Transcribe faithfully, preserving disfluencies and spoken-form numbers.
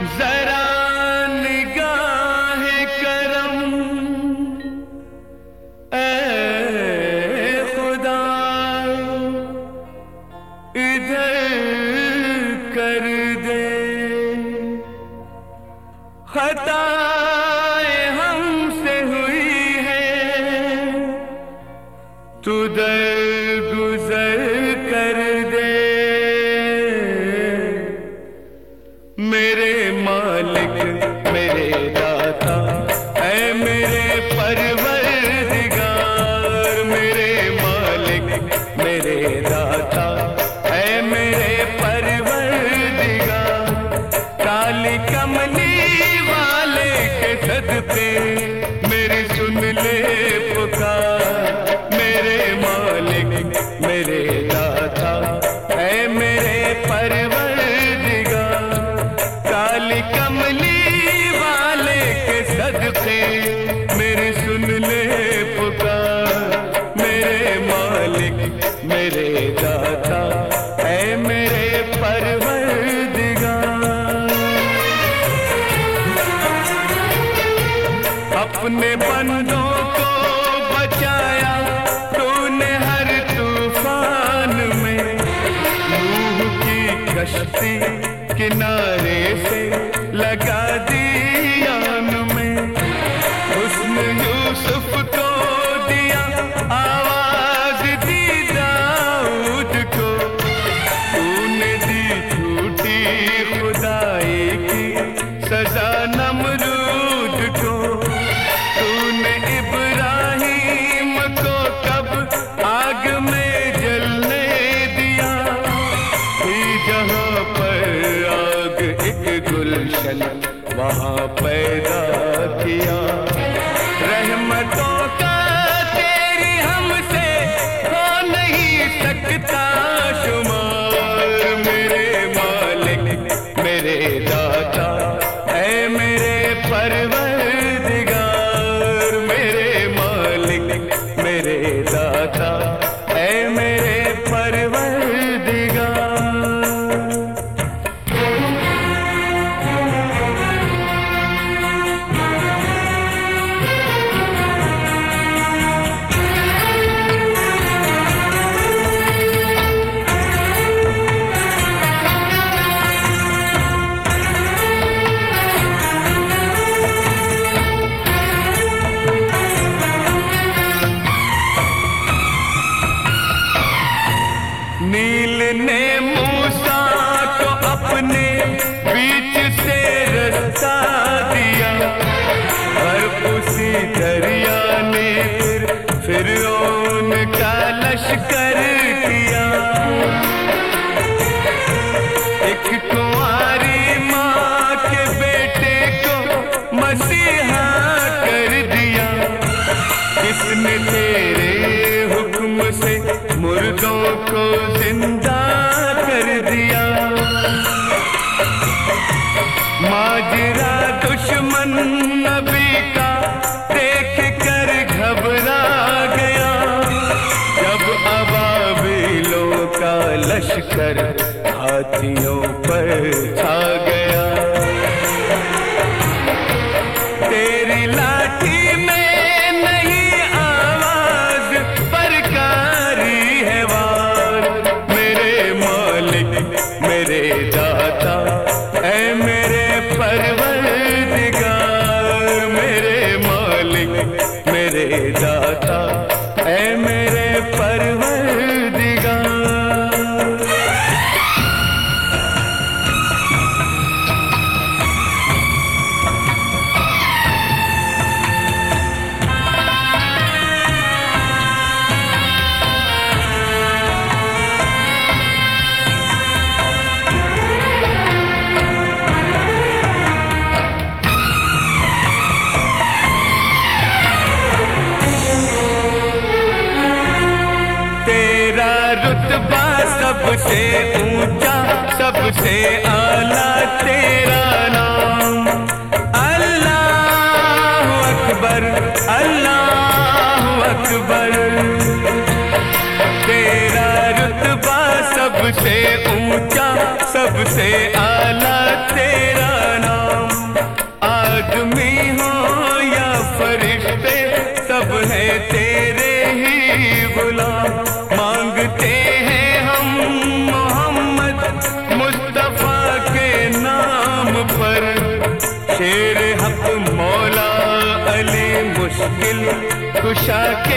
जरा निगाह करम ऐ खुदा इधर कर दे। खताएं हमसे हुई है तू दर गुजर कर दे। मेरे मालिक मेरे दाता ऐ मेरे परवरदिगार। मेरे मालिक मेरे दाता ऐ मेरे परवरदिगार। काली कमली वाले के सदके मेरी सुन ले पुकार। मेरे मालिक मेरे दाता ऐ मेरे परवरदिगार। काली कमली वाले के सदके मेरी सुन ले पुकार। मेरे मालिक मेरे दाता ऐ मेरे परवरदिगार। अपने बंदों को बचाया तूने हर तूफान में। नूह की कश्ती किनारे से लगा दी आन में। हुस्न यूसुफ को दिया आवाज दी दाऊद को। तूने दी झूठी खुदाई की सजा नमरूद को। तूने इब्राहिम को कब आग में जलने दिया। थी जहां पर आग एक गुलशन वहां पैदा किया। रहमतों का तेरी हमसे हो नहीं सकता शुमार। मेरे मालिक मेरे दाता ऐ मेरे परवरदिगार। मेरे मालिक मेरे दाता ऐ मेरे परवरदिगार। नील ने मूसा को अपने बीच से रास्ता दिया। और उसी दरिया ने फिर फिरौन का लश्कर किया। एक कुंवारी माँ के बेटे को मसीहा कर दिया। किसने तेरे हुक्म से मुर्दों को जिंदा कर दिया। माजरा दुश्मन नबी का देख कर घबरा गया। जब अबाबिलों का लश्कर हाथियों पर छा गया। तेरी लाठी में नहीं आवाज पर कारी है वार। मेरे मालिक मेरे दाता ऐ मेरे परवरदिगार। मेरे मालिक मेरे दाता ऐ मेरे परवरदिगार। रुतबा सबसे ऊंचा सबसे आला तेरा नाम। अल्लाह अकबर अल्लाह अकबर। तेरा रुतबा सबसे ऊंचा सबसे आला तेरा नाम। कुशा के